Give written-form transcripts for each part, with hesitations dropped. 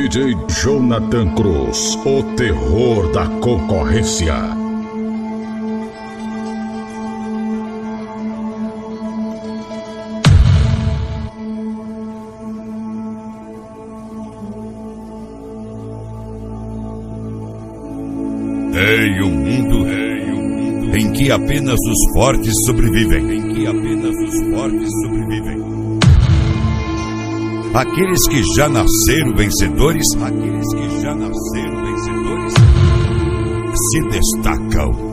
DJ Jonathan Cruz, o terror da concorrência. Em um mundo em que apenas os fortes sobrevivem. Aqueles que já nasceram vencedores, se destacam.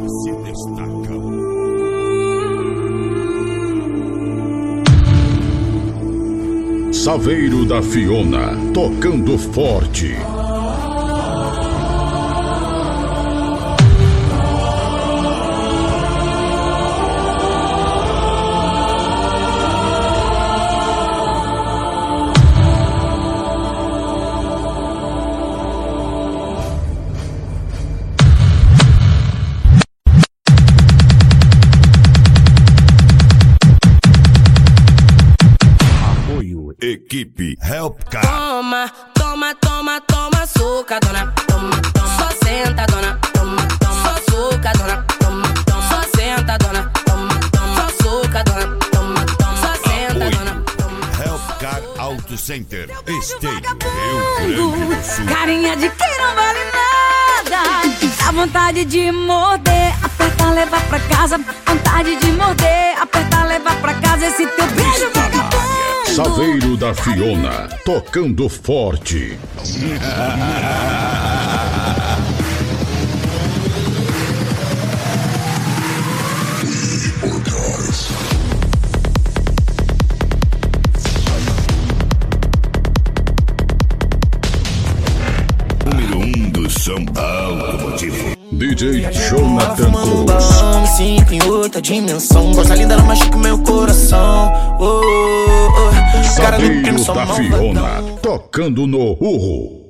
Saveiro da Fiona, tocando forte. Equipe Helpcar. Toma, toma, toma, toma, suca, dona. Toma, toma, só senta, dona. Toma, toma, só suca, dona. Toma, toma, só senta, dona. Toma, toma, só suca, dona. Toma, toma, só senta, dona. Helpcar Auto Center, Esteio, Rio Grande do Sul. Carinha de quem não vale nada. Dá vontade de morder, apertar, levar pra casa. Vontade de morder, apertar, levar pra casa. Esse teu beijo vagabundo. Saveiro da Fiona, tocando forte. Número 1 do São Paulo Automotivo. DJ Jonathan Cruz. Me sinto em outra dimensão. Gosta linda, ela machuca meu coração. Saveiro da Fiona, tocando no urro.